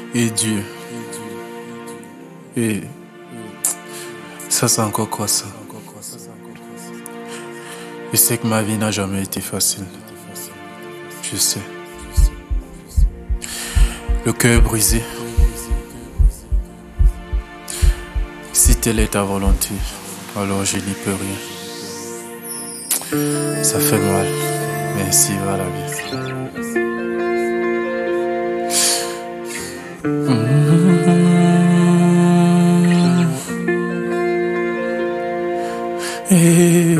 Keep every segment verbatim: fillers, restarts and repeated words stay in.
Et Dieu. Et ça, c'est encore quoi ça? Je sais que ma vie n'a jamais été facile. Je sais. Le cœur brisé. Si telle est ta volonté, alors je n'y peux rien. Ça fait mal, mais ainsi va la vie. Mmh. Et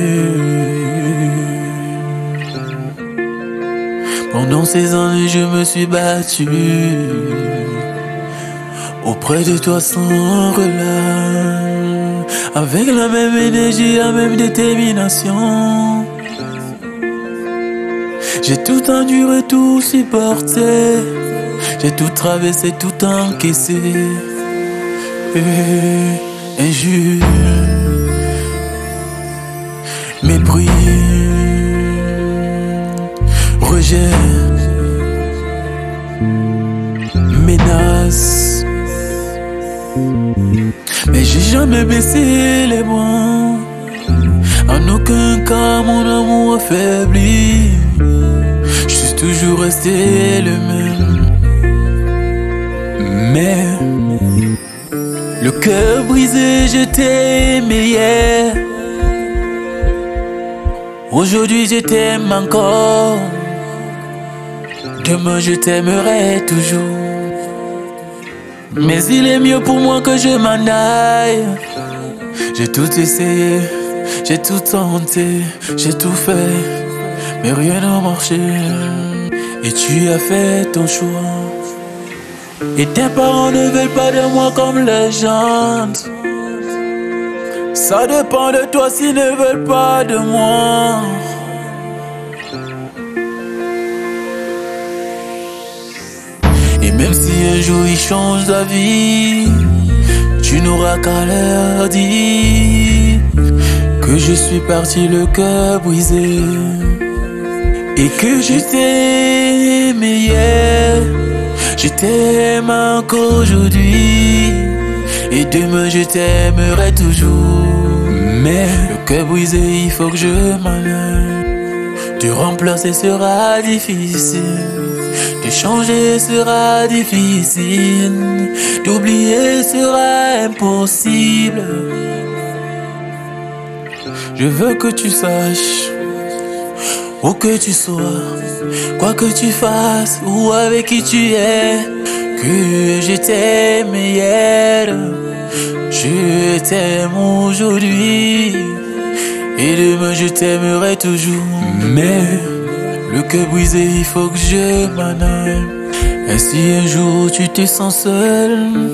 pendant ces années, je me suis battu auprès de toi sans relâche, avec la même énergie, la même détermination. J'ai tout enduré, tout supporté. J'ai tout traversé, tout encaissé. Et injure, mépris, rejet, menace. Mais j'ai jamais baissé les bras. En aucun cas mon amour affaibli. Je suis toujours resté le même. Mais le cœur brisé, je t'aimais hier. Aujourd'hui je t'aime encore. Demain je t'aimerai toujours. Mais il est mieux pour moi que je m'en aille. J'ai tout essayé, j'ai tout tenté, j'ai tout fait, mais rien n'a marché. Et tu as fait ton choix. Et tes parents ne veulent pas de moi comme légende. Ça dépend de toi s'ils ne veulent pas de moi. Et même si un jour ils changent d'avis, tu n'auras qu'à leur dire que je suis parti le cœur brisé. Et que je t'aime hier, je t'aime encore aujourd'hui. Et demain je t'aimerai toujours. Mais le cœur brisé, il faut que je m'en aille. De remplacer sera difficile. De changer sera difficile. D'oublier sera impossible. Je veux que tu saches, où que tu sois, quoi que tu fasses ou avec qui tu es, que je t'aime hier, je t'aime aujourd'hui, et demain je t'aimerai toujours. Mais le cœur brisé, il faut que je m'en aille. Et si un jour tu te sens seul,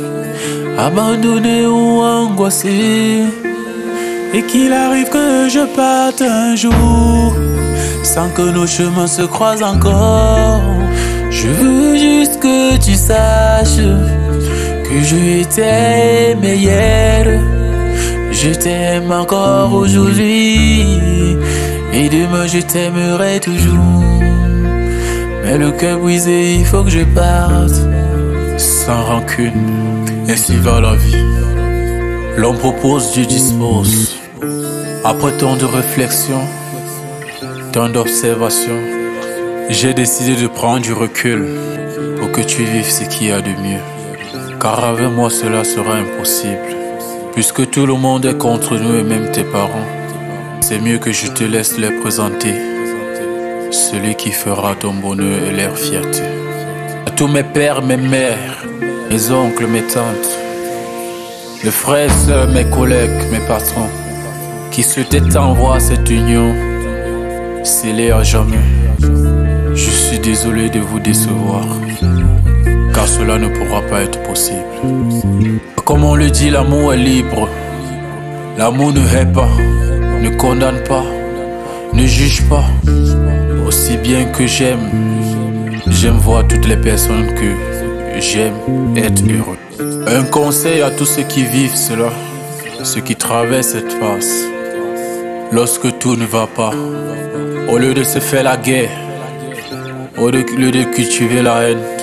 abandonné ou angoissé, et qu'il arrive que je parte un jour, sans que nos chemins se croisent encore, je veux juste que tu saches que je t'aime hier, je t'aime encore aujourd'hui, et demain je t'aimerai toujours. Mais le cœur brisé, il faut que je parte sans rancune. Ainsi va la vie. L'homme propose, Dieu dispose. Après tant de réflexion, tant d'observation, j'ai décidé de prendre du recul pour que tu vives ce qu'il y a de mieux. Car avec moi cela sera impossible. Puisque tout le monde est contre nous et même tes parents, c'est mieux que je te laisse les présenter celui qui fera ton bonheur et leur fierté. À tous mes pères, mes mères, mes oncles, mes tantes, mes frères, sœurs, mes collègues, mes patrons, qui souhaitaient envoyer cette union scellée à jamais, je suis désolé de vous décevoir, car cela ne pourra pas être possible. Comme on le dit, l'amour est libre. L'amour ne hait pas, ne condamne pas, ne juge pas. Aussi bien que j'aime, j'aime voir toutes les personnes que j'aime être heureux. Un conseil à tous ceux qui vivent cela, ceux qui traversent cette phase. Lorsque tout ne va pas, au lieu de se faire la guerre, au lieu de cultiver la haine,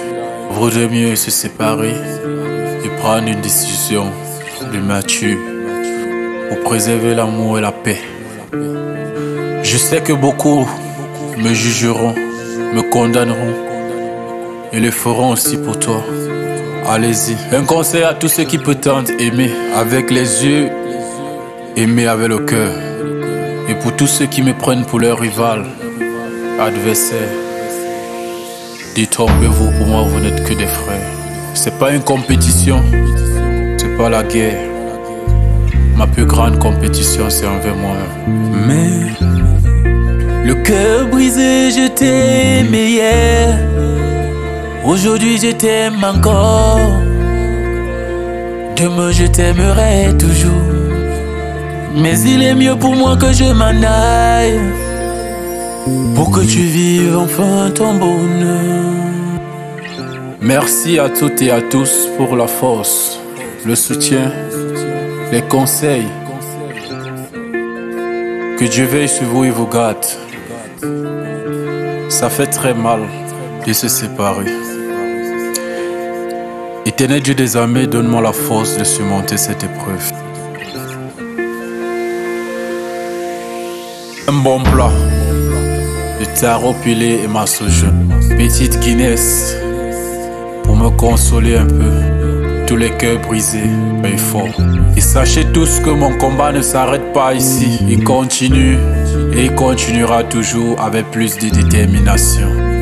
Vaudrait mieux se séparer et prendre une décision de mature pour préserver l'amour et la paix. Je sais que beaucoup me jugeront, me condamneront et le feront aussi pour toi. Allez-y. Un conseil à tous ceux qui prétendent aimer avec les yeux, aimer avec le cœur. Et pour tous ceux qui me prennent pour leur rival, adversaire, détrompez-vous, pour moi vous n'êtes que des frères. C'est pas une compétition, c'est pas la guerre. Ma plus grande compétition c'est envers moi-même. Mais le cœur brisé, je t'aimais hier. Aujourd'hui je t'aime encore. Demain je t'aimerai toujours. Mais il est mieux pour moi que je m'en aille, pour que tu vives enfin ton bonheur. Merci à toutes et à tous pour la force, le soutien, les conseils. Que Dieu veille sur vous et vous garde. Ça fait très mal de se séparer. Éternel Dieu des armées, donne-moi la force de surmonter cette épreuve. Un bon plat de taro pilé et masse jaune. Petite Guinness pour me consoler un peu. Tous les cœurs brisés, mais fort. Et sachez tous que mon combat ne s'arrête pas ici. Il continue et il continuera toujours avec plus de détermination.